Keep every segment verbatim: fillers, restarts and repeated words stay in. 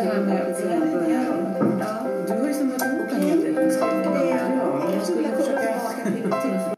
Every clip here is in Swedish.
här med du har ju samlat ihop en hel del. Ja, jag skulle försöka.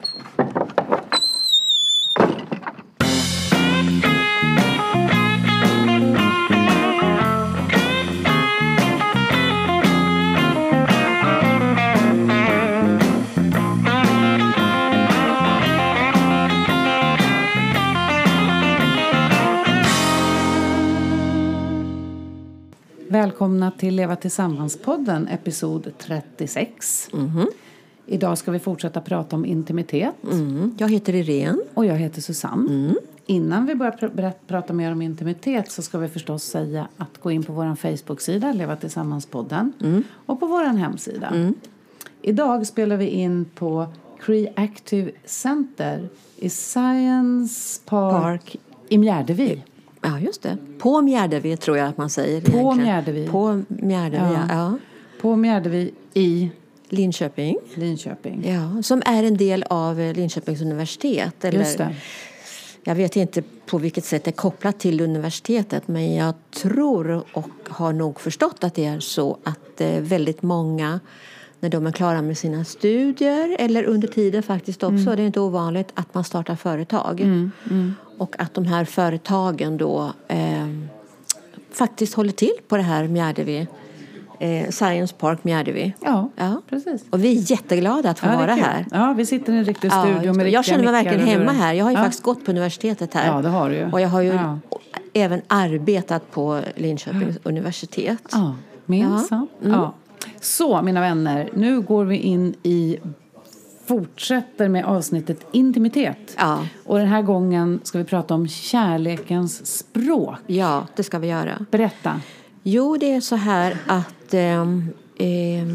Välkomna till Leva Tillsammans-podden, episod trettiosex. Mm-hmm. Idag ska vi fortsätta prata om intimitet. Mm. Jag heter Irene. Och jag heter Susanne. Mm. Innan vi börjar pr- prata mer om intimitet så ska vi förstås säga att gå in på vår Facebook-sida, Leva Tillsammans-podden. Mm. Och på vår hemsida. Mm. Idag spelar vi in på Creative Center i Science Park, Park. i Mjärdevi. Ja, just det. På Mjärdevi tror jag att man säger. På egentligen. Mjärdevi. På Mjärdevi, ja. ja. På Mjärdevi i Linköping. Linköping. Ja, som är en del av Linköpings universitet. Eller, just det. Jag vet inte på vilket sätt det är kopplat till universitetet. Men jag tror och har nog förstått att det är så att eh, väldigt många, när de är klara med sina studier eller under tiden faktiskt också, mm. det är inte ovanligt att man startar företag. Mm. Mm. Och att de här företagen då eh, faktiskt håller till på det här Mjärdevi. Eh, Science Park Mjärdevi. Ja, ja, precis. Och vi är jättegglada att få ja, vara här. Ja, vi sitter i en riktig studio ja, med Jag känner mig verkligen hemma du... här. Jag har ju ja. faktiskt gått på universitetet här. Ja, det har du ju. Och jag har ju ja. även arbetat på Linköpings ja. universitet. Ja, minsann. Ja. Mm. Ja. Så, mina vänner, nu går vi in i... fortsätter med avsnittet intimitet. Ja. Och den här gången ska vi prata om kärlekens språk. Ja, det ska vi göra. Berätta. Jo, det är så här att eh, eh,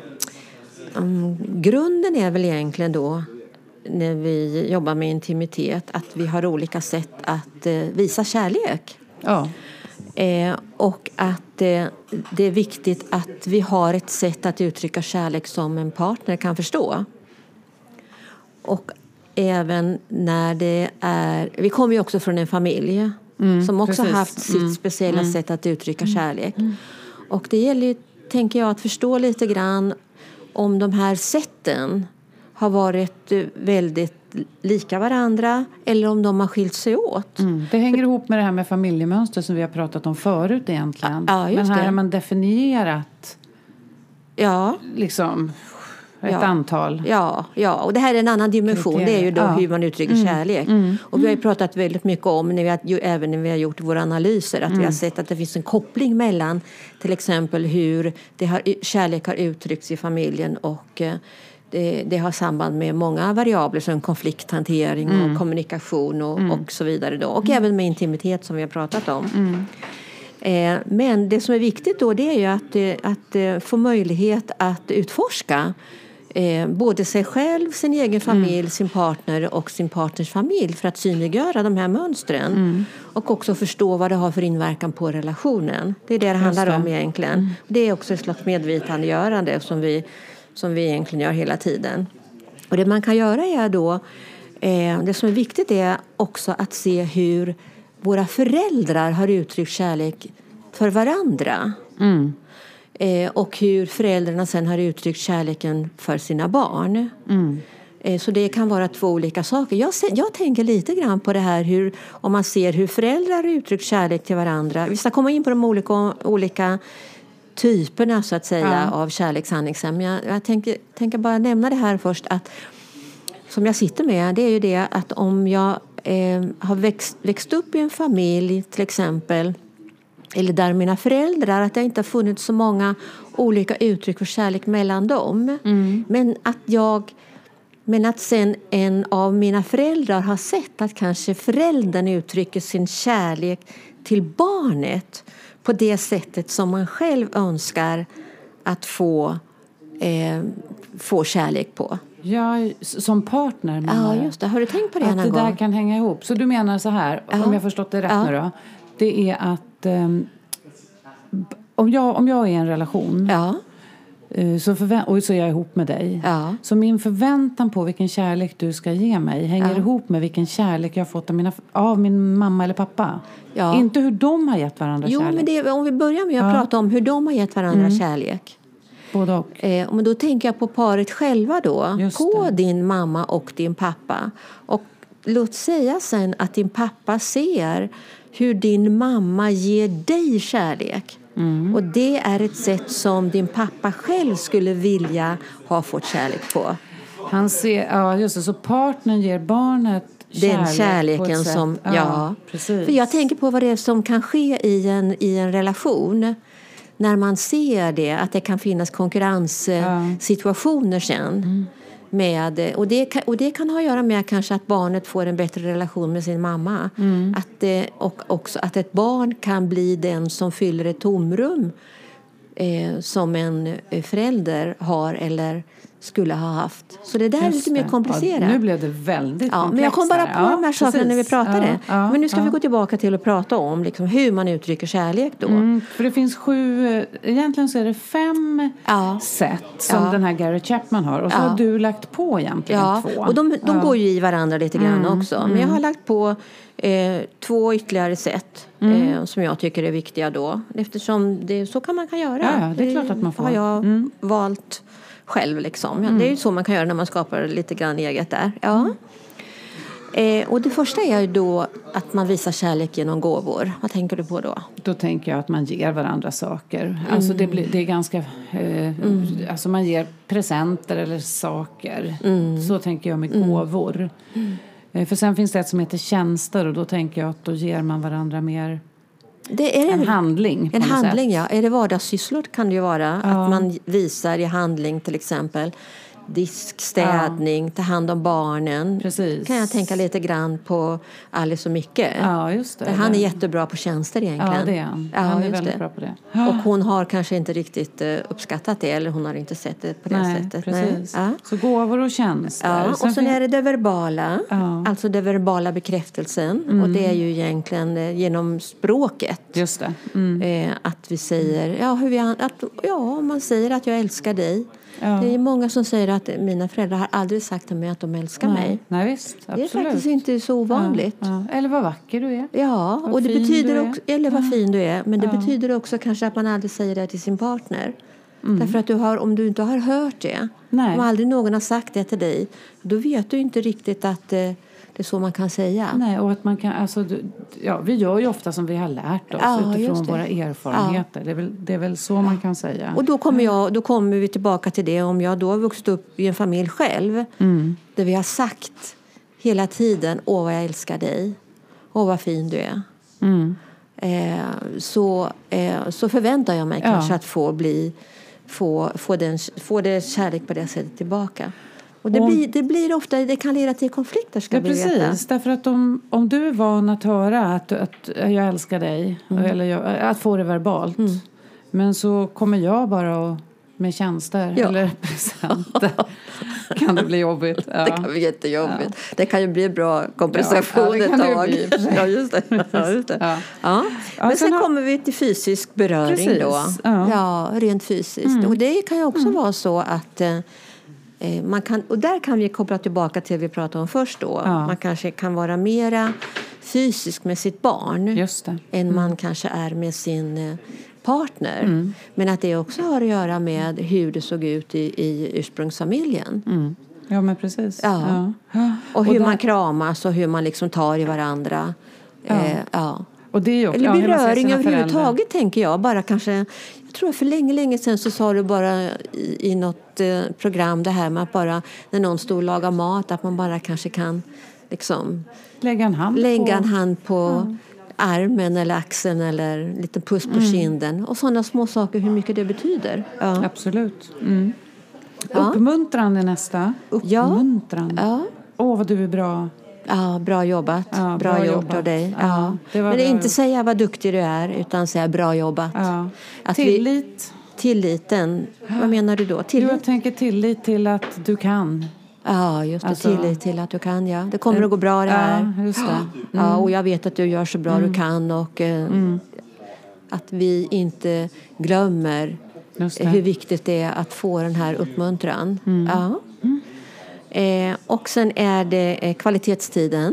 um, grunden är väl egentligen då när vi jobbar med intimitet att vi har olika sätt att eh, visa kärlek. Ja. Eh, och att eh, det är viktigt att vi har ett sätt att uttrycka kärlek som en partner kan förstå. Och även när det är... Vi kommer ju också från en familj mm, som också har haft sitt mm, speciella mm, sätt att uttrycka kärlek. Mm. Och det gäller ju, tänker jag, att förstå lite grann om de här sätten har varit väldigt lika varandra eller om de har skilt sig åt. Mm. Det hänger För... ihop med det här med familjemönster som vi har pratat om förut egentligen. Ja, just Men här det. har man definierat ja. liksom... Ett ja. antal. Ja, ja, och det här är en annan dimension. Kriterier. Det är ju då ja. hur man uttrycker mm. kärlek. Mm. Och vi har ju pratat väldigt mycket om, när vi har, även när vi har gjort våra analyser, att mm. vi har sett att det finns en koppling mellan till exempel hur det har, kärlek har uttryckts i familjen och det, det har samband med många variabler som konflikthantering mm. och kommunikation och, mm. och så vidare. Då. Och mm. även med intimitet som vi har pratat om. Mm. Eh, men det som är viktigt då, det är ju att, att, att få möjlighet att utforska Eh, både sig själv, sin egen familj, mm. sin partner och sin partners familj för att synliggöra de här mönstren mm. och också förstå vad det har för inverkan på relationen. Det är det det handlar det. om egentligen. Mm. Det är också ett slags medvetandegörande som vi, som vi egentligen gör hela tiden. Och det man kan göra är då, eh, det som är viktigt är också att se hur våra föräldrar har uttryckt kärlek för varandra. Mm. Eh, och hur föräldrarna sen har uttryckt kärleken för sina barn. Mm. Eh, så det kan vara två olika saker. Jag, jag tänker lite grann på det här hur, om man ser hur föräldrar har uttryckt kärlek till varandra. Vi ska komma in på de olika, olika typerna så att säga ja. av kärlekshandlingssätt. Jag, jag tänker, tänker bara nämna det här först att som jag sitter med, det är ju det att om jag eh, har växt, växt upp i en familj till exempel, eller där mina föräldrar, att det inte har funnits så många olika uttryck för kärlek mellan dem. Mm. Men att jag, men att sen en av mina föräldrar har sett att kanske föräldern uttrycker sin kärlek till barnet på det sättet som man själv önskar att få, eh, få kärlek på. Ja, som partner. Ja, just det. Har du tänkt på det att någon det gång? Där kan hänga ihop. Så du menar så här, ja. om jag förstått det rätt ja. nu då. Det är att um, om, jag, om jag är i en relation ja. Så förvä- och så är jag ihop med dig. Ja. Så min förväntan på vilken kärlek du ska ge mig hänger Ja. ihop med vilken kärlek jag har fått av, mina, av min mamma eller pappa. Ja. Inte hur de har gett varandra Jo, kärlek. men det, om vi börjar med att Ja. prata om hur de har gett varandra Mm. kärlek. Både och. Eh, men då tänker jag på paret själva då. Just på det. din mamma och din pappa. Och låt säga sen att din pappa ser hur din mamma ger dig kärlek. Mm. Och det är ett sätt som din pappa själv skulle vilja ha fått kärlek på. Han ser, ja just det, så partnern ger barnet kärlek Den kärleken på ett sätt. som, ja. ja. Precis. För jag tänker på vad det är som kan ske i en, i en relation. När man ser det, att det kan finnas konkurrenssituationer sen. Mm. Med, och, det kan, och det kan ha att göra med kanske att barnet får en bättre relation med sin mamma. Mm. Att det, och också att ett barn kan bli den som fyller ett tomrum eh, som en förälder har eller skulle ha haft. Så det där Just är lite mer det. komplicerat. Ja, nu blev det väldigt Ja, komplext. men jag kom bara på här. de här sakerna precis. när vi pratade. Ja, ja, men nu ska ja. vi gå tillbaka till att prata om liksom, hur man uttrycker kärlek då. Mm, för det finns sju, egentligen så är det fem Ja. sätt som Ja. den här Gary Chapman har. Och så Ja. har du lagt på egentligen Ja, två. och de, de ja. går ju i varandra lite grann Mm, också. Men jag har lagt på eh, två ytterligare sätt Mm. eh, som jag tycker är viktiga då. Eftersom det, så kan man kan göra. Ja, ja, det är klart att man får. har jag Mm. valt själv liksom. Ja, det är ju så man kan göra när man skapar lite grann eget där. Ja. Eh, och det första är ju då att man visar kärlek genom gåvor. Vad tänker du på då? Då tänker jag att man ger varandra saker. Mm. Alltså det, blir, det är ganska... Eh, Alltså man ger presenter eller saker. Mm. Så tänker jag med gåvor. Eh, För sen finns det ett som heter tjänster. Och då tänker jag att då ger man varandra mer... Det är En handling på En något handling, sätt. ja. Är det vardagssysslor kan det ju vara. Ja. Att man visar i handling till exempel disk, städning, ta hand om barnen. Precis. Kan jag tänka lite grann på Alice och Micke. Ja, just det. Han är det. jättebra på tjänster egentligen. Ja, det är han. Ja, han är just väldigt det. bra på det. Och hon har kanske inte riktigt eh, uppskattat det. Eller hon har inte sett det på det Nej, sättet. precis. Nej. Ja. Så gåvor och tjänster. Ja, och sen fin- är det det verbala, Ja. alltså det verbala bekräftelsen. Mm. Och det är ju egentligen eh, genom språket. Just det. Mm. Eh, att vi säger, ja, hur vi, an- att, ja, man säger att jag älskar dig. Ja. Det är många som säger att mina föräldrar har aldrig sagt till mig att de älskar Nej. mig. Nej, visst. Det är Absolut. faktiskt inte så ovanligt. Ja, ja. Eller vad vacker du är. Ja, Vad och det fin betyder du är. också, eller vad fin du är, men det Ja. betyder också kanske att man aldrig säger det till sin partner. Mm. Därför att du har, om du inte har hört det, Nej. om aldrig någon har sagt det till dig, då vet du inte riktigt att eh, det är så man kan säga. Nej, och att man kan, alltså, du- ja, vi gör ju ofta som vi har lärt oss Ja, utifrån just det. våra erfarenheter. Det, är väl, det är väl så man kan säga. Och då kommer, jag, då kommer vi tillbaka till det, om jag då har vuxit upp i en familj själv, Mm. där vi har sagt hela tiden, åh vad jag älskar dig, åh vad fin du är. Mm. Eh, så, eh, så förväntar jag mig Ja. kanske att få, bli, få, få, den, få det kärlek på det sättet tillbaka. Och det, Och- blir, det blir ofta, det kan leda till konflikter, ska Ja, vi veta. precis. Därför att om, om du är van att höra att, att jag älskar dig, eller jag, att få det verbalt, men så kommer jag bara och, med tjänster Ja. eller presenter, kan det bli jobbigt. Ja. Det kan bli jättejobbigt. Det kan ju bli bra kompensation Ja, ja, det ett kan det ju tag. bli, i och för sig. Ja, just det. Ja, just det. Ja. Ja. Ja, Men sen, sen har- kommer vi till fysisk beröring Precis, då. ja. Ja, rent fysiskt. Och det kan ju också vara så att eh, eh, man kan, och där kan vi koppla tillbaka till det vi pratade om först då. Ja. Man kanske kan vara mera fysisk med sitt barn Just det. än man kanske är med sin eh, partner. Mm. Men att det också har att göra med hur det såg ut i, i ursprungsfamiljen. Mm. Ja, men precis. Ja. Ja. Och hur där- man kramas och hur man liksom tar i varandra. Ja. Eh, ja. Och det är ju också, Eller ja, hur man ser beröring sina överhuvudtaget, föräldrar. tänker jag. Bara kanske, jag tror för länge, länge sedan så sa du bara i, i något eh, program det här med att bara när någon står och lagar mat, att man bara kanske kan liksom Lägga en hand lägga på. en hand på armen eller axeln eller en liten puss på kinden. Och sådana små saker, hur mycket det betyder. Ja. Absolut. Mm. Ja. Uppmuntran är nästa. Ja. Uppmuntran. Ja. Åh, vad du är bra. Ja, bra jobbat. Ja, bra, bra gjort jobbat. av dig. Ja, Ja. det var Men det är bra inte gjort. säga vad duktig du är, utan säga bra jobbat. Ja. Att vi- Tillit. Tilliten. Vad menar du då? Jo, Tillit? jag tänker tillit till att du kan. Ja, just det. Alltså- Tillit till att du kan, ja. Det kommer att gå bra det här. Ja, just det. Ja, och jag vet att du gör så bra du kan. Och eh, att vi inte glömmer hur viktigt det är att få den här uppmuntran. Mm. Ja. Mm. Eh, och sen är det eh, kvalitetstiden.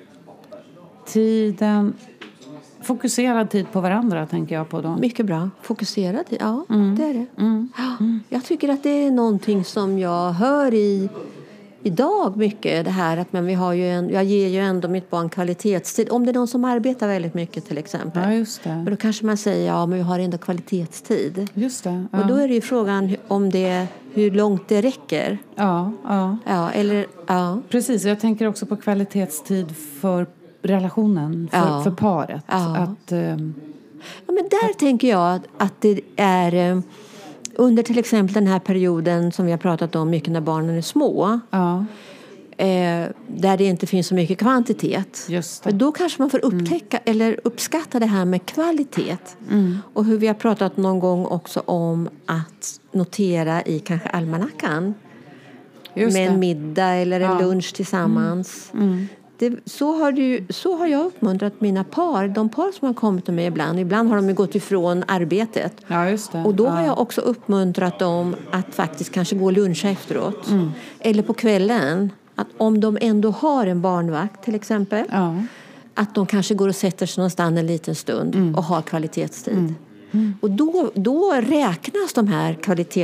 Tiden, fokuserad tid på varandra tänker jag på då. Mycket bra. Fokuserad tid, ja Mm. det är det. Mm. Ja. Jag tycker att det är någonting som jag hör i idag mycket det här att men vi har ju en, jag ger ju ändå mitt barn kvalitetstid. Om det är någon som arbetar väldigt mycket till exempel. Ja, just det. Men då kanske man säger ja men vi har ändå kvalitetstid. Just det. Ja. Och då är det ju frågan om det, hur långt det räcker. Ja, ja. Ja, eller, ja. Precis, jag tänker också på kvalitetstid för relationen, för, Ja. för paret. Ja. Att, um, Ja, men där att, tänker jag att, att det är eh, under till exempel den här perioden som vi har pratat om mycket när barnen är små. ja, Eh, där det inte finns så mycket kvantitet. just För det. då kanske man får upptäcka eller uppskatta det här med kvalitet. Mm. Och hur vi har pratat någon gång också om att notera i kanske almanackan. Just med det. en middag eller en Ja. lunch tillsammans. Mm. Det, så, har du, så har jag uppmuntrat mina par. De par som har kommit till mig ibland. Ibland har de ju gått ifrån arbetet. Ja, just det. Och då ja. har jag också uppmuntrat dem att faktiskt kanske gå och luncha efteråt. Mm. Eller på kvällen. Att om de ändå har en barnvakt till exempel. Ja. Att de kanske går och sätter sig någonstans en liten stund Mm. och har kvalitetstid. Mm. Mm. Och då, då räknas de här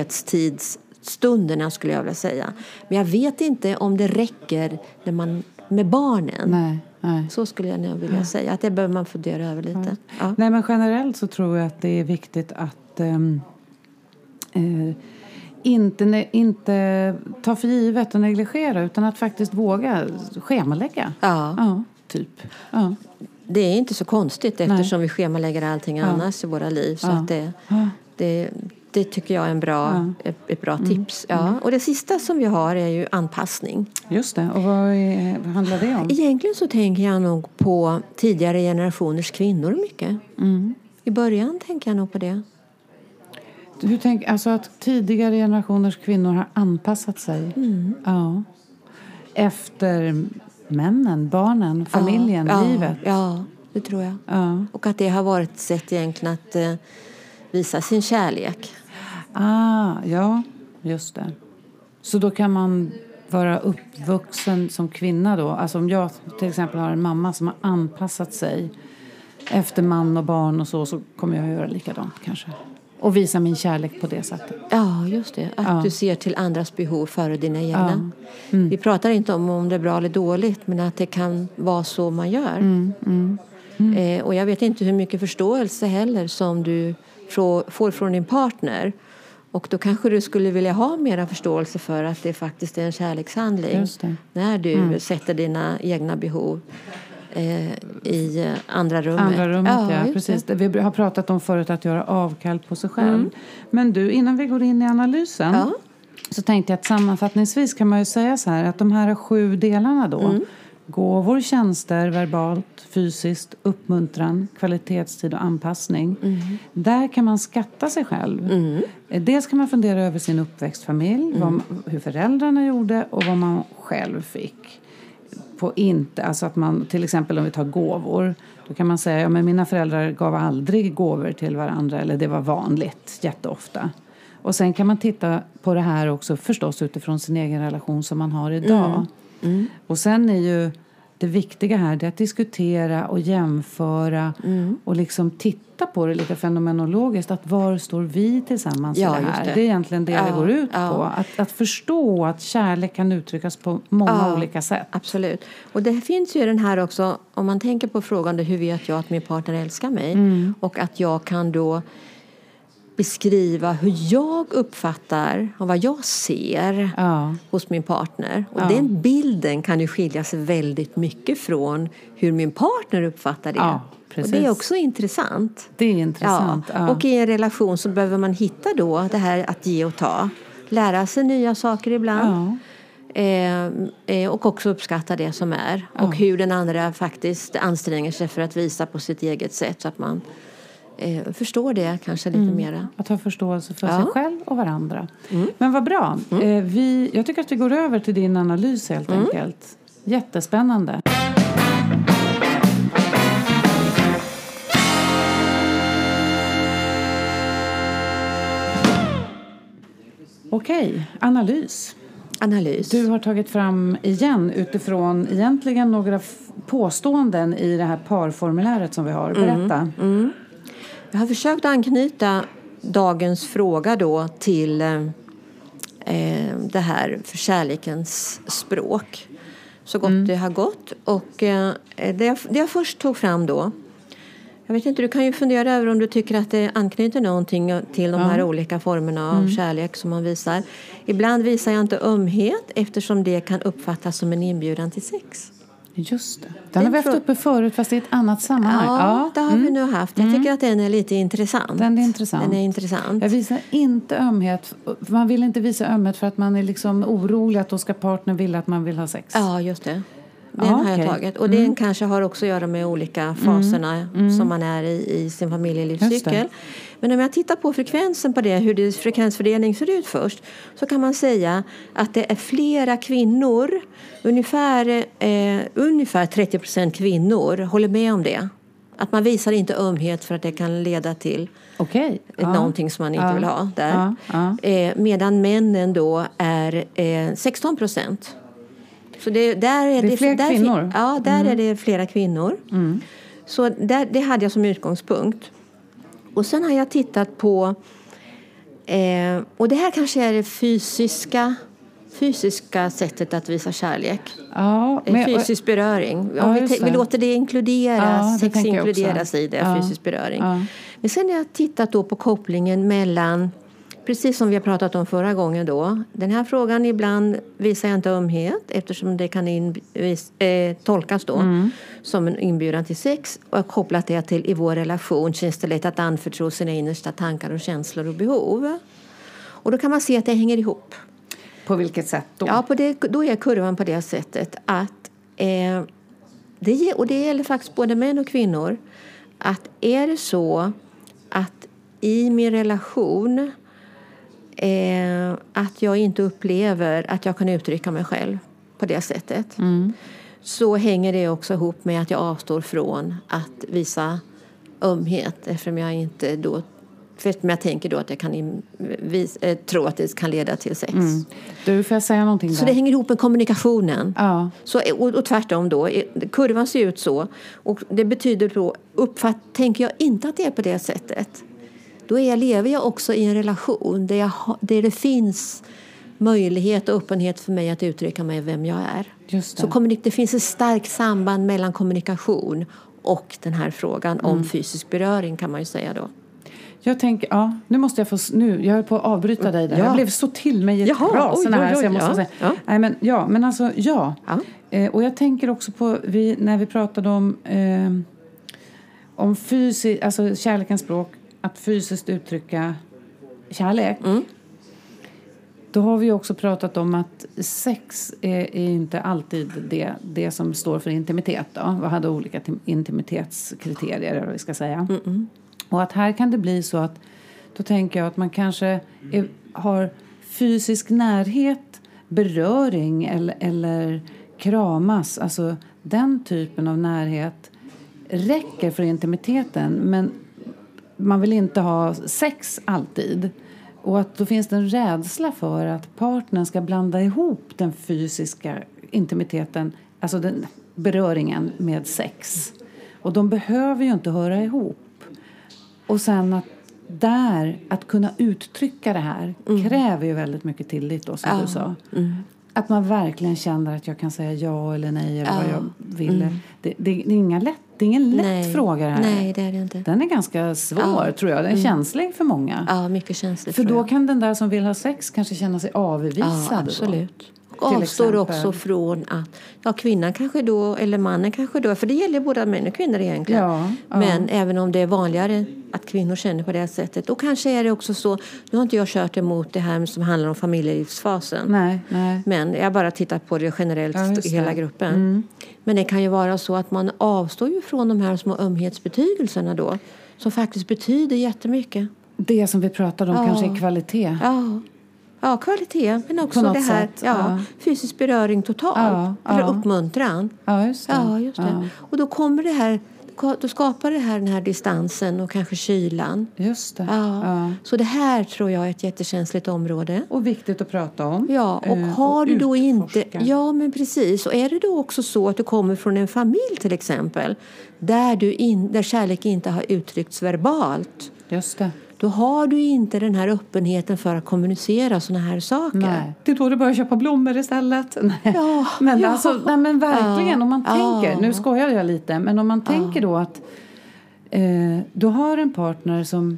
kvalitetstidsstunderna skulle jag vilja säga. Men jag vet inte om det räcker när man, med barnen. Nej, nej. Så skulle jag nog vilja säga. Att det behöver man fundera över lite. Ja. Nej, men generellt så tror jag att det är viktigt att um, uh, inte, inte ta för givet och negligera utan att faktiskt våga schemalägga. Ja. Ja, typ. Ja. Det är inte så konstigt eftersom vi schemalägger allting Ja. annars i våra liv. Så Ja. att det, Ja. det, det tycker jag är en bra, Ja. ett, ett bra tips. Ja. Och det sista som vi har är ju anpassning. Just det. Och vad, är, vad handlar det om? Egentligen så tänker jag nog på tidigare generationers kvinnor mycket. Mm. I början tänker jag nog på det. Hur tänk, alltså att tidigare generationers kvinnor har anpassat sig. Mm. Ja. Efter männen, barnen, familjen, ja, livet. Ja, ja, det tror jag. Ja. Och att det har varit ett sätt egentligen att eh, visa sin kärlek. Ah, ja, just det. Så då kan man vara uppvuxen som kvinna då. Alltså om jag till exempel har en mamma som har anpassat sig efter man och barn och så, så kommer jag att göra likadant kanske. Och visa min kärlek på det sättet. Ja, just det. Att Ja. du ser till andras behov före dina egna. Ja. Mm. Vi pratar inte om om det är bra eller dåligt, men att det kan vara så man gör. Mm, mm, mm. Eh, och jag vet inte hur mycket förståelse heller som du frå- får från din partner. Och då kanske du skulle vilja ha mera förståelse för att det faktiskt är en kärlekshandling. Just det. När du Mm. sätter dina egna behov eh, i eh, andra rummet. Andra rummet, ja. just Precis. det. Vi har pratat om förut att göra avkall på sig själv. Mm. Men du, innan vi går in i analysen Ja. så tänkte jag att sammanfattningsvis kan man ju säga så här att de här sju delarna då, Mm. gåvor, tjänster, verbalt, fysiskt, uppmuntran, kvalitetstid och anpassning. Mm. Där kan man skatta sig själv. Mm. Dels kan man fundera över sin uppväxtfamilj, vad, hur föräldrarna gjorde och vad man själv fick. På inte, alltså att man, till exempel om vi tar gåvor, då kan man säga, ja men mina föräldrar gav aldrig gåvor till varandra, eller det var vanligt, jätteofta. Och sen kan man titta på det här också förstås utifrån sin egen relation som man har idag. Mm. Mm. Och sen är ju det viktiga här det är att diskutera och jämföra Mm. och liksom titta på det lite fenomenologiskt. Att var står vi tillsammans Ja, i det just här? det. Det är egentligen det Ja, det går ut ja. på. Att, att förstå att kärlek kan uttryckas på många Ja, olika sätt. Absolut. Och det finns ju den här också, om man tänker på frågan då, hur vet jag att min partner älskar mig? Mm. Och att jag kan då beskriva hur jag uppfattar och vad jag ser Ja, hos min partner. Och Ja. den bilden kan ju skilja sig väldigt mycket från hur min partner uppfattar det. Ja, och precis. det är också intressant. det är intressant. Ja. Ja. Och i en relation så behöver man hitta då det här att ge och ta. Lära sig nya saker ibland. Ja. Eh, eh, och också uppskatta det som är. Ja. Och hur den andra faktiskt anstränger sig för att visa på sitt eget sätt. Så att man eh, förstår det kanske lite Mm. mera. Att ha förståelse för Ja. sig själv och varandra. Mm. Men vad bra. Eh, vi, jag tycker att vi går över till din analys helt Mm. enkelt. Jättespännande. Okej, analys. Analys. Du har tagit fram igen utifrån egentligen några f- påståenden i det här parformuläret som vi har. Berätta. Mm, mm. Jag har försökt anknyta dagens fråga då till eh, det här för kärlekens språk. Så gott mm. det har gått. Och eh, det, jag, det jag först tog fram då. Jag vet inte, du kan ju fundera över om du tycker att det anknyter någonting till de här ja. olika formerna av mm. kärlek som man visar. Ibland visar jag inte ömhet eftersom det kan uppfattas som en inbjudan till sex. Just det. Den har vi haft uppe förut fast i ett annat sammanhang. Ja, ja. det har mm. vi nu haft. Jag tycker mm. att den är lite intressant. Den är intressant. Den är intressant. Jag visar inte ömhet. Man vill inte visa ömhet för att man är liksom orolig att då ska partnern vilja att man vill ha sex. Ja, just det. Den ja, har jag okay. tagit. Och mm. den kanske har också att göra med olika faserna mm. Mm. som man är i i sin familjelivscykel. Men om jag tittar på frekvensen på det, hur det frekvensfördelning ser ut först, så kan man säga att det är flera kvinnor, ungefär, eh, ungefär trettio procent kvinnor håller med om det. Att man visar inte ömhet för att det kan leda till okay. någonting ja. som man inte ja. vill ha där. Ja. Ja. Eh, medan männen då är eh, sexton procent. Så det, där är det är det, fler där, kvinnor. Ja, där mm. är det flera kvinnor. Mm. Så där, det hade jag som utgångspunkt. Och sen har jag tittat på... Eh, och det här kanske är det fysiska, fysiska sättet att visa kärlek. Ja, men, fysisk beröring. Ja, vi, vi låter det inkluderas. Ja, det sex inkluderas i det, ja. fysisk beröring. Ja. Men sen har jag tittat då på kopplingen mellan... Precis som vi har pratat om förra gången då. Den här frågan ibland visar jag inte ömhet eftersom det kan in, vis, eh, tolkas då mm. som en inbjudan till sex. Och jag har kopplat det till i vår relation känns det lätt att anförtro sina innersta tankar och känslor och behov. Och då kan man se att det hänger ihop. På vilket sätt då? Ja, på det, då är kurvan på det sättet att eh, det, och det gäller faktiskt både män och kvinnor, att är det så att i min relation Eh, att jag inte upplever att jag kan uttrycka mig själv på det sättet. Mm. Så hänger det också ihop med att jag avstår från att visa ömhet. Eftersom jag inte då, för jag tänker då att jag kan vis, eh, tro att det kan leda till sex. Mm. Du, får jag säga någonting där? Så det hänger ihop med kommunikationen. Ja. Så, och, och tvärtom då, kurvan ser ut så. Och det betyder då, uppfatt, tänker jag inte att det är på det sättet. Då är, lever jag också i en relation där, jag, där det finns möjlighet och öppenhet för mig att uttrycka mig vem jag är. Just det. Så kommunik- det finns ett starkt samband mellan kommunikation och den här frågan mm. om fysisk beröring kan man ju säga då. Jag tänker, ja, nu måste jag få, nu, jag höll på att avbryta dig där. Ja. Jag blev så till mig i ett ras här så jag måste ja. säga. Ja. Nej, men, ja, men alltså, ja. ja. Eh, och jag tänker också på, vi, när vi pratade om, eh, om fysi, alltså kärlekens språk, att fysiskt uttrycka kärlek. Mm. Då har vi också pratat om att sex är, är inte alltid det, det som står för intimitet. Då. Vi hade olika intimitetskriterier, eller vad vi ska säga. Mm-mm. Och att här kan det bli så att, då tänker jag att man kanske är, har fysisk närhet, beröring eller, eller kramas. Alltså den typen av närhet räcker för intimiteten, men man vill inte ha sex alltid. Och att då finns det en rädsla för att partnern ska blanda ihop den fysiska intimiteten, alltså den beröringen med sex. Och de behöver ju inte höra ihop. Och sen att där, att kunna uttrycka det här mm. kräver ju väldigt mycket tillit då, som ja. du sa. Mm. Att man verkligen känner att jag kan säga ja eller nej eller ja. vad jag vill. Mm. Det, det, det är inga lätt, det är ingen lätt nej. fråga det här. Nej, det är det inte. Den är ganska svår ja. tror jag. Den är mm. känslig för många. Ja, mycket känslig. För då jag. kan den där som vill ha sex kanske känna sig avvisad. Ja, absolut. Då. Och avstår också från att ja, kvinnan kanske då, eller mannen kanske då, för det gäller både män och kvinnor egentligen. Ja, ja. Men även om det är vanligare att kvinnor känner på det sättet. Och kanske är det också så, nu har inte jag kört emot det här som handlar om familjelivsfasen. Nej, nej. Men jag bara tittat på det generellt ja, i hela gruppen. Mm. Men det kan ju vara så att man avstår ju från de här små ömhetsbetydelserna då. Som faktiskt betyder jättemycket. Det som vi pratade om ja. kanske är kvalitet. Ja. Ja, kvalitet, men också det här ja, ja. fysisk beröring totalt. Ja, eller ja. uppmuntran. Ja, just det. Ja, just det. Ja. Och då kommer det här, då skapar det här den här distansen och kanske kylan. Just det. Ja. Ja. Så det här tror jag är ett jättekänsligt område. Och viktigt att prata om. Ja, och har och du då utforska. inte... Ja, men precis. Och är det då också så att du kommer från en familj till exempel där, du in, där kärlek inte har uttryckts verbalt. Just det. Då har du inte den här öppenheten för att kommunicera såna här saker. Nej. Det är då du börjar köpa blommor istället. Nej. Ja, men, ja. Alltså, nej, men verkligen, Ja, om man ja. tänker, nu skojar jag lite, men om man Ja. tänker då att eh, du har en partner som,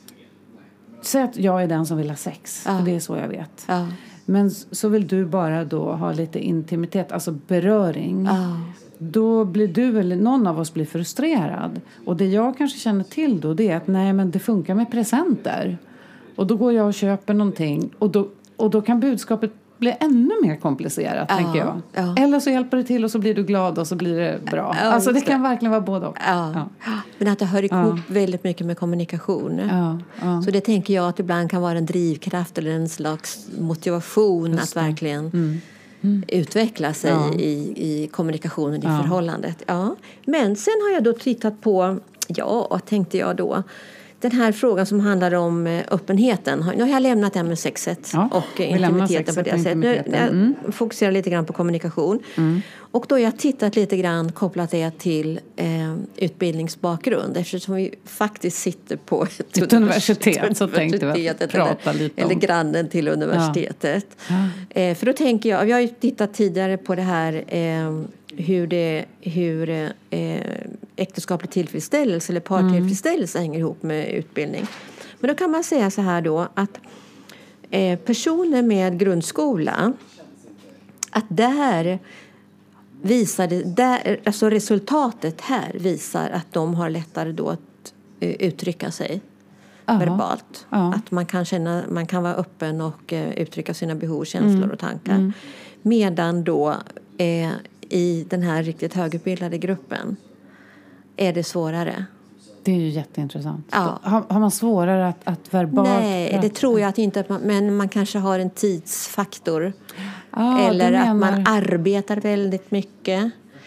säg att jag är den som vill ha sex, Ja. för det är så jag vet. Ja. Men så vill du bara då ha lite intimitet, alltså beröring. Ja. Då blir du eller någon av oss blir frustrerad. Och det jag kanske känner till då, det är att nej, men det funkar med presenter. Och då går jag och köper någonting. Och då, och då kan budskapet bli ännu mer komplicerat, Ja, tänker jag. ja. Eller så hjälper det till och så blir du glad och så blir det bra. Ja, alltså det just det. kan verkligen vara både och. Ja. Ja. Men att det hör ihop väldigt mycket med kommunikation. Ja, ja. Så det tänker jag att ibland kan vara en drivkraft eller en slags motivation att verkligen Mm. Mm. utveckla sig Ja. i, i kommunikationen i Ja. förhållandet. Ja. Men sen har jag då tittat på, ja, vad tänkte jag då? Den här frågan som handlar om eh, öppenheten. Nu har jag lämnat det med sexet Ja, och eh, vi lämnar intimiteten på sexet det och sättet. Nu intimiteten. jag Mm. fokuserar lite grann på kommunikation. Mm. Och då har jag tittat lite grann kopplat det till eh, utbildningsbakgrund. Eftersom vi faktiskt sitter på ett, Ett universitet, så tänkte vi universitetet prata eller, lite om. eller grannen till universitetet. Ja. Eh, för då tänker jag, vi har ju tittat tidigare på det här eh, hur, det, hur eh, äktenskaplig tillfredsställelse eller partillfredsställelse mm. hänger ihop med utbildning. Men då kan man säga så här då att eh, personer med grundskola, att där visade, där, alltså resultatet här visar att de har lättare då att uh, uttrycka sig Aha. verbalt. Ja. Att man kan, känna, man kan vara öppen och uh, uttrycka sina behov, känslor Mm. och tankar. Mm. Medan då eh, i den här riktigt högutbildade gruppen är det svårare. Det är ju jätteintressant. Ja. Har, har man svårare att, att verbalt... Nej, det tror jag att inte. Att man, men man kanske har en tidsfaktor. Ah, Eller menar... att man arbetar väldigt mycket.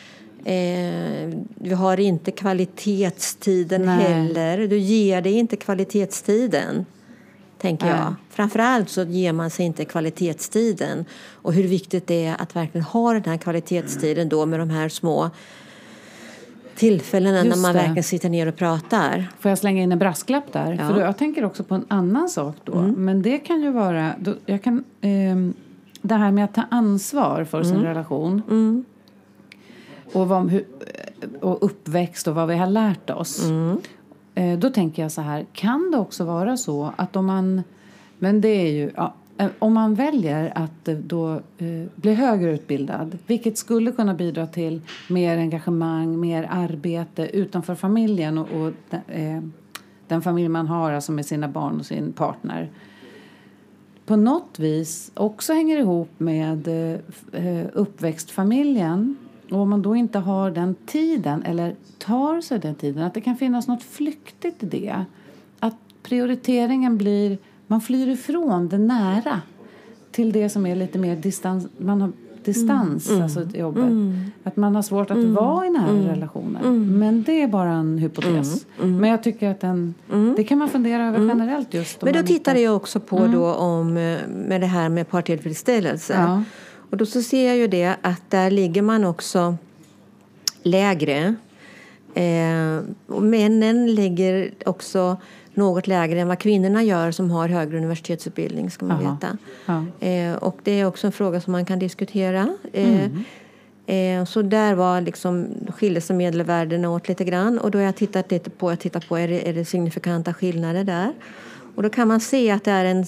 Eh, vi har inte kvalitetstiden Nej. heller. Du ger dig inte kvalitetstiden, tänker Nej. jag. Framförallt så ger man sig inte kvalitetstiden. Och hur viktigt det är att verkligen ha den här kvalitetstiden då med de här små tillfällena Just när man det. verkligen sitter ner och pratar. Får jag slänga in en brasklapp där? Ja. För jag tänker också på en annan sak då. Mm. Men det kan ju vara... Då, jag kan, ehm, det här med att ta ansvar för sin Mm. relation. Mm. Och, vad, hur, och uppväxt och vad vi har lärt oss. Mm. Eh, då tänker jag så här. Kan det också vara så att om man... Men det är ju... Ja, eh, om man väljer att eh, då eh, bli högre utbildad. Vilket skulle kunna bidra till mer engagemang, mer arbete utanför familjen. Och, och eh, den familj man har, alltså med sina barn och sin partner. På något vis också hänger ihop med eh, uppväxtfamiljen. Och om man då inte har den tiden eller tar sig den tiden, att det kan finnas något flyktigt i det. Att prioriteringen blir, man flyr ifrån det nära till det som är lite mer distans, man har distans, Mm. alltså ett jobbet. Mm. Att man har svårt att Mm. vara i nära Mm. relationer. Mm. Men det är bara en hypotes. Mm. Mm. Men jag tycker att den, Mm. det kan man fundera över Mm. generellt just. om Men då man tittade inte- jag också på Mm. då om eh, med det här med partillfredsställelse. Ja. Och då så ser jag ju det att där ligger man också lägre. Eh, och männen ligger också något lägre än vad kvinnorna gör som har högre universitetsutbildning, ska man Aha. veta. Ja. Eh, och det är också en fråga som man kan diskutera. Eh, Mm. eh, så där var liksom skiljer sig medelvärdena åt lite grann. Och då har jag tittat lite på, jag tittar på är det, är det signifikanta skillnader där. Och då kan man se att det är en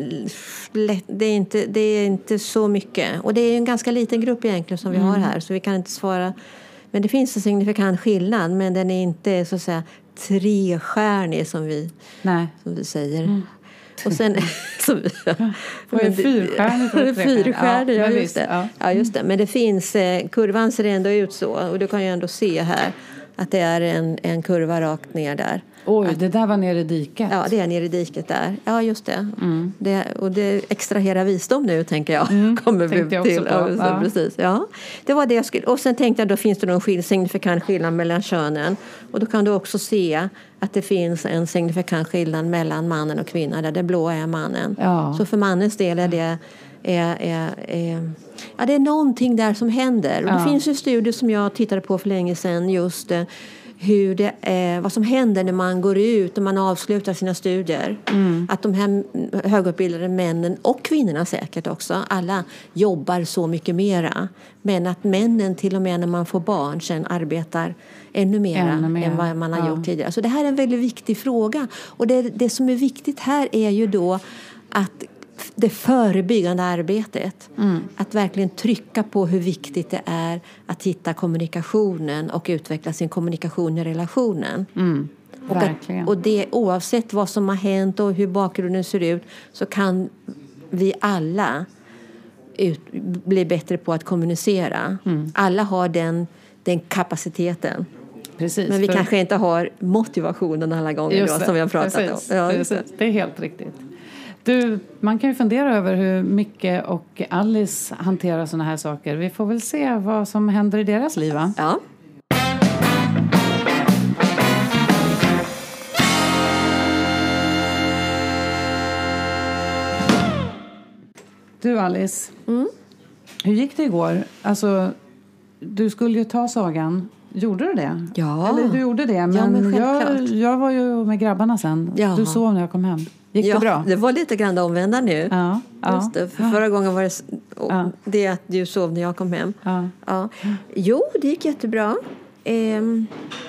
det är inte, det är inte så mycket. Och det är en ganska liten grupp egentligen som vi Mm. har här. Så vi kan inte svara. Men det finns en signifikant skillnad. Men den är inte så att säga trestjärnig som vi, Nej. som vi säger. Mm. Och sen... som, Vad är fyrstjärnigt och trestjärnigt? Fyrstjärnigt, ja, men just visst, det. ja. Ja, just det. Men det finns, eh, kurvan ser ändå ut så. Och du kan ju ändå se här Att det är en, en kurva rakt ner där. Oj, att, det där var nere i diket. Ja, det är nere i diket där. Ja, just det. Mm. det och det extraherar visdom nu, tänker jag. Mm, kommer vi jag till. också på. Ja, Ja. Precis. Ja. Det var det jag skulle. Och sen tänkte jag, då finns det någon skill- signifikant skillnad mellan könen. Och då kan du också se att det finns en signifikant skillnad mellan mannen och kvinnan. Där det blå är mannen. Ja. Så för mannens del är det... Är, är, är, ja, det är någonting där som händer. Och det Ja. finns en studie som jag tittade på för länge sedan. Just eh, hur det, eh, vad som händer när man går ut och man avslutar sina studier. Mm. Att de här högutbildade männen och kvinnorna säkert också, alla jobbar så mycket mera. Men att männen till och med när man får barn sen arbetar ännu mera, ännu mera. än vad man har ja. gjort tidigare. Så det här är en väldigt viktig fråga. Och det, det som är viktigt här är ju då att det förebyggande arbetet. Mm. Att verkligen trycka på hur viktigt det är att hitta kommunikationen och utveckla sin kommunikation i relationen. Mm. Och, att, och det oavsett vad som har hänt och hur bakgrunden ser ut, så kan vi alla ut, bli bättre på att kommunicera. Mm. Alla har den, den kapaciteten. Precis, men vi för... kanske inte har motivationen alla gånger då, som vi har pratat precis, om. Ja, precis. Det är helt riktigt. Du, man kan ju fundera över hur Micke och Alice hanterar såna här saker. Vi får väl se vad som händer i deras liv, va? Ja. Du, Alice. Mm. Hur gick det igår? Alltså, du skulle ju ta sagan. Gjorde du det? Ja. Eller du gjorde det, men, ja, men jag, jag var ju med grabbarna sen. Ja. Du sov när jag kom hem. Gick ja, det bra? Det var lite grann omvända nu. Ja, ja. Just det. För förra gången var det ja. det att du sov när jag kom hem. Ja. Ja. Jo, det gick jättebra. Ehm,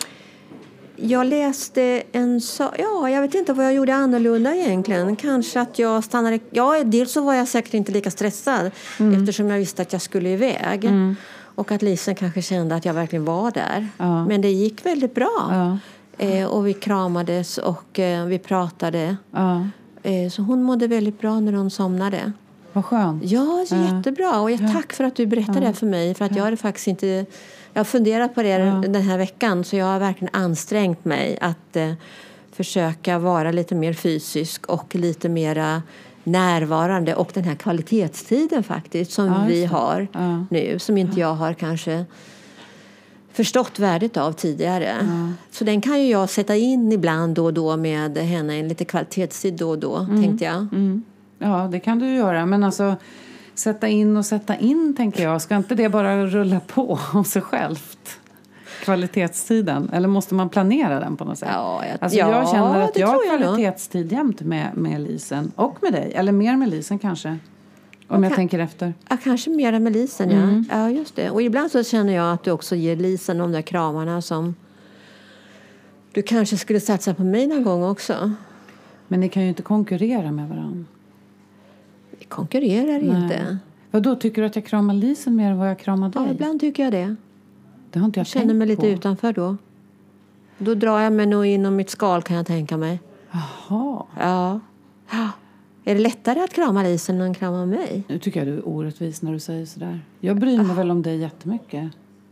jag läste en så ja, jag vet inte vad jag gjorde annorlunda egentligen. Kanske att jag stannade. Ja, dels så var jag säkert inte lika stressad mm. eftersom jag visste att jag skulle iväg. Mm. Och att Lisen kanske kände att jag verkligen var där. Ja. Men det gick väldigt bra. Ja. Eh, och vi kramades och eh, vi pratade. Ja. Eh, så hon mådde väldigt bra när hon somnade. Vad skönt. Ja, jättebra. Och jag tack för att du berättade ja. det för mig. För att jag hade faktiskt inte... Jag har funderat på det ja. den här veckan. Så jag har verkligen ansträngt mig att eh, försöka vara lite mer fysisk och lite mera närvarande. Och den här kvalitetstiden faktiskt som ja, vi har ja. nu. Som inte jag har kanske förstått värdet av tidigare. Ja. Så den kan ju jag sätta in ibland då och då med henne. En lite kvalitetstid då och då, mm. tänkte jag. Mm. Ja, det kan du göra. Men alltså, sätta in och sätta in, tänker jag. Ska inte det bara rulla på av sig självt? Kvalitetstiden. Eller måste man planera den på något sätt? Ja, jag, alltså, ja, jag känner att jag har jag kvalitetstid jämt med, med Lisen. Och med dig. Eller mer med Lisen kanske. Om jag kan, tänker efter. Ja, kanske mer med Lisen, ja. Mm. Ja, just det. Och ibland så känner jag att du också ger Lisen de där kramarna som du kanske skulle satsa på mig någon gång också. Men ni kan ju inte konkurrera med varandra. Vi konkurrerar Nej. inte. Vad då tycker du att jag kramar Lisen mer än vad jag kramar dig? Ja, ibland tycker jag det. Det har inte jag, jag känner mig lite på. utanför då. Då drar jag mig nog inom mitt skal, kan jag tänka mig. Jaha. Ja. Ja. Är det lättare att krama Lisen än att krama mig? Nu tycker jag du är orättvis när du säger sådär. Jag bryr mig ah. väl om dig jättemycket.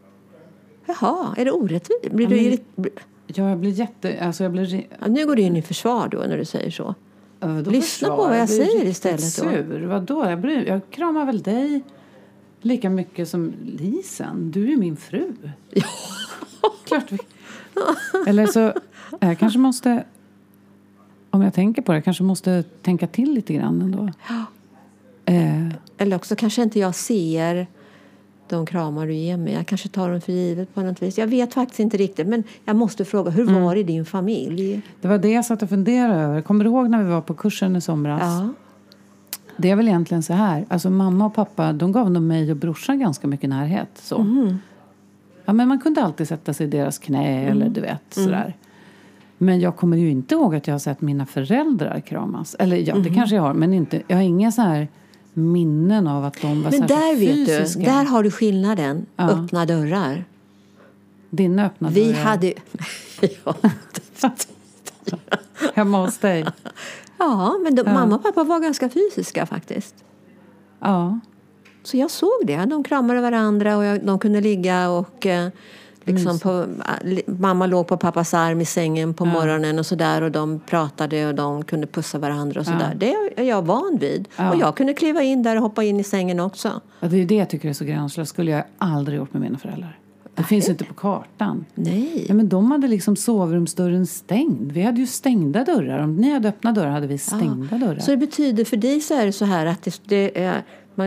Jaha, är det orättvist? Blir ja, du men, ja, jag blir jätte... Alltså jag blir... Ja, nu går du in i försvar då när du säger så. Ja, Lyssna försvar. på vad jag säger istället då. Sur. Vadå? Jag, bryr... jag kramar väl dig lika mycket som Lisen. Du är min fru. Ja. Klart vi... Eller så... Jag kanske måste... Om jag tänker på det, kanske måste tänka till lite grann ändå. Ja. Eh. Eller också kanske inte jag ser de kramar du ger mig. Jag kanske tar dem för givet på något vis. Jag vet faktiskt inte riktigt, men jag måste fråga, hur var mm. det i din familj? Det var det jag satt och funderade över. Kommer du ihåg när vi var på kursen i somras? Ja. Det är väl egentligen så här. Alltså mamma och pappa, de gav nog mig och brorsan ganska mycket närhet. Så. Mm. Ja, men man kunde alltid sätta sig i deras knä mm. eller du vet, sådär. Mm. Men jag kommer ju inte ihåg att jag har sett mina föräldrar kramas. Eller ja, mm. det kanske jag har, men inte. Jag har inga så här minnen av att de var men där fysiska. Vet du, där har du skillnaden. Ja. Öppna dörrar. Dina öppna Vi dörrar. hade... ja. Hemma hos dig. Ja, men de, ja. mamma och pappa var ganska fysiska faktiskt. Ja. Så jag såg det. De kramade varandra och jag, de kunde ligga och... Liksom på, mamma låg på pappas arm i sängen på ja. morgonen och sådär. Och de pratade och de kunde pussa varandra och sådär. Ja. Det är jag van vid. Ja. Och jag kunde kliva in där och hoppa in i sängen också. Ja, det är det jag tycker är så gränslöst. skulle jag aldrig gjort med mina föräldrar. Det finns ju inte på kartan. Nej. Ja, men de hade liksom sovrumsdörren stängd. Vi hade ju stängda dörrar. Om ni hade öppna dörrar hade vi stängda ja. dörrar. Så det betyder för dig så är det så här att det, det är... Man,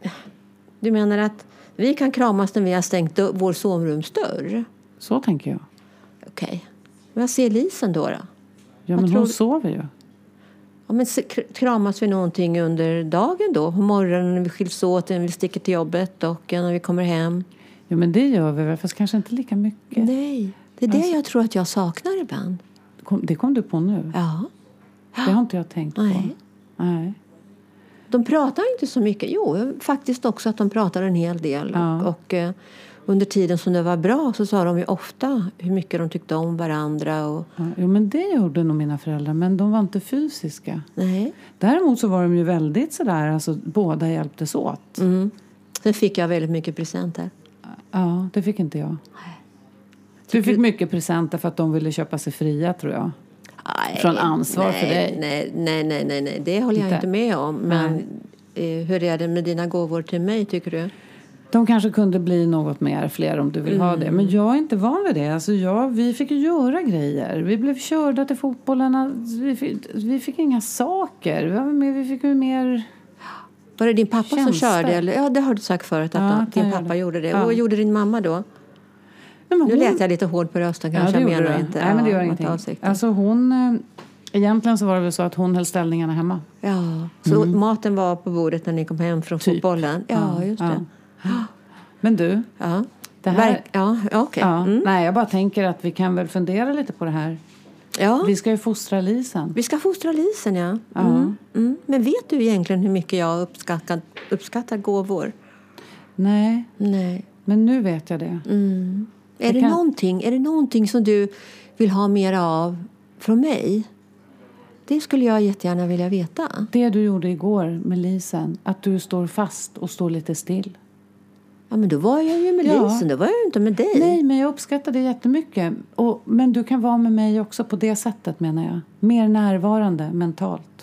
du menar att vi kan kramas när vi har stängt dörr, vår sovrumsdörr? Så tänker jag. Okej. Okay. Vad ser Lisen då? då? Ja, men hon sover ju. Ja, men kramas vi någonting under dagen då? På morgonen när vi skiljs åt, när vi sticker till jobbet och när vi kommer hem? Ja, men det gör vi väl, fast kanske inte lika mycket. Nej, det är det alltså, jag tror att jag saknar ibland. Kom, det kom du på nu? Ja. Det har inte jag tänkt Nej. på. Nej. De pratar inte så mycket. Jo, faktiskt också att de pratar en hel del. Ja. Och, och eh, under tiden som det var bra så sa de ju ofta hur mycket de tyckte om varandra. Och... Ja, jo, men det gjorde nog mina föräldrar, men de var inte fysiska. Nej. Däremot så var de ju väldigt sådär, alltså båda hjälptes åt. Mm. Sen fick jag väldigt mycket presenter. Ja, det fick inte jag. Du fick mycket presenter för att de ville köpa sig fria, tror jag. Nej, Från ansvar nej, för dig. Nej, nej, nej, nej, nej. Det håller jag inte, inte med om. Men eh, hur är det med dina gåvor till mig, tycker du? De kanske kunde bli något mer, fler om du vill mm. ha det. Men jag är inte van vid det. Alltså jag, vi fick ju göra grejer. Vi blev körda till fotbollarna. Vi fick, vi fick inga saker. Vi, var med, vi fick ju mer... Var det din pappa tjänster. som körde? Eller? Ja, det har du sagt förut att ja, din pappa det. gjorde det. Ja. Och vad gjorde din mamma då? Nej, nu hon... lät jag lite hård på rösten kanske. Ja, jag menar det. inte. Nej, men det gör ja, ingenting. Alltså hon... Egentligen så var det väl så att hon höll ställningarna hemma. Ja, så mm. maten var på bordet när ni kom hem från typ. fotbollen? Ja, ja, just det. Ja. Men du... Ja. Det här... Verk... Ja, okej. Okay. Ja. Mm. Nej, jag bara tänker att vi kan väl fundera lite på det här. Ja. Vi ska ju fostra Lisen. Vi ska fostra Lisen, ja. ja. Mm. Mm. Men vet du egentligen hur mycket jag uppskattar, uppskattar gåvor? Nej. Nej. Men nu vet jag det. Mm. Är, det kan... någonting, är det någonting som du vill ha mer av från mig? Det skulle jag jättegärna vilja veta. Det du gjorde igår med Lisen. Att du står fast och står lite still. Ja, men då var jag ju med ja. Lisen. Då var jag ju inte med dig. Nej, men jag uppskattar det jättemycket. Och, men du kan vara med mig också på det sättet, menar jag. Mer närvarande mentalt.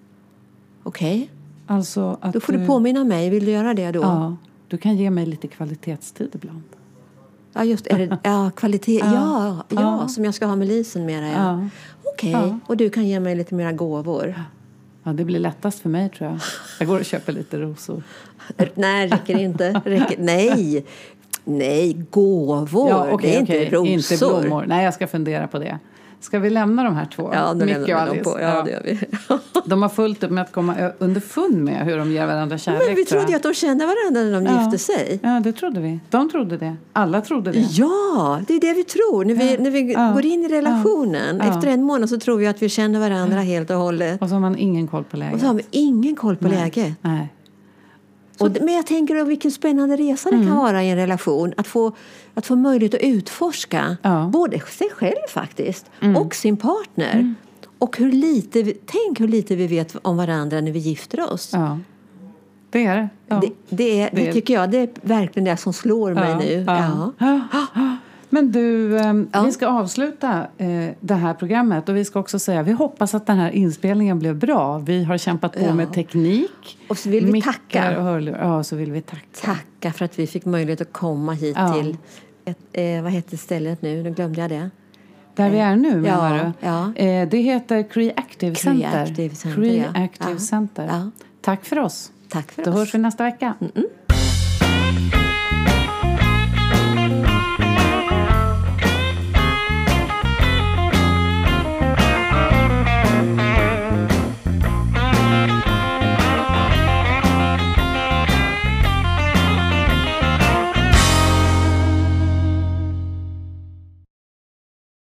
Okej. Okay. Alltså att då får du... du påminna mig. Vill du göra det då? Ja, du kan ge mig lite kvalitetstid ibland. Ja, just är det. Ja, kvalitet. ja, ja, ja, som jag ska ha med Lisen mera. Ja. Ja. Okej, okay. ja. Och du kan ge mig lite mera gåvor. Ja, det blir lättast för mig, tror jag. Jag går och köper lite rosor. Nej, räcker inte. Räcker. Nej, nej, gåvor. Ja, okay, det är okay. inte rosor. Inte blommor. Nej, jag ska fundera på det. Ska vi lämna de här två? Ja, nu lämnar vi dem på. Ja, ja, det gör vi. De har fullt upp med att komma underfund med hur de ger varandra kärlek. Men vi trodde ju att de kände varandra när de ja. gifte sig. Ja, det trodde vi. De trodde det. Alla trodde det. Ja, det är det vi tror. När vi, ja. när vi ja. går in i relationen. Ja. Efter en månad så tror vi att vi känner varandra ja. helt och hållet. Och så har man ingen koll på läget. Och så har vi ingen koll på Nej. läget. Nej. Och, men jag tänker vilken spännande resa det mm. kan vara i en relation. Att få, att få möjlighet att utforska ja. både sig själv faktiskt mm. och sin partner. Mm. Och hur lite, tänk hur lite vi vet om varandra när vi gifter oss. Ja. Det är det. Ja. Det, det, är, det, det tycker jag, det är verkligen det som slår mig ja. nu. Ja. Ja. Men du, eh, ja. vi ska avsluta eh, det här programmet och vi ska också säga, vi hoppas att den här inspelningen blev bra. Vi har kämpat på ja. med teknik. Och så vill vi tacka. Och hörlur. Ja, så vill vi tacka. Tacka för att vi fick möjlighet att komma hit ja. till, ett, eh, vad heter stället nu? Nu glömde jag det. Där eh, vi är nu, menar ja, du? Ja. Eh, det heter Creative Center. Creative Center, Creative ja. Center. Ja. Tack för oss. Tack för Då oss. hörs vi nästa vecka. Mm-mm.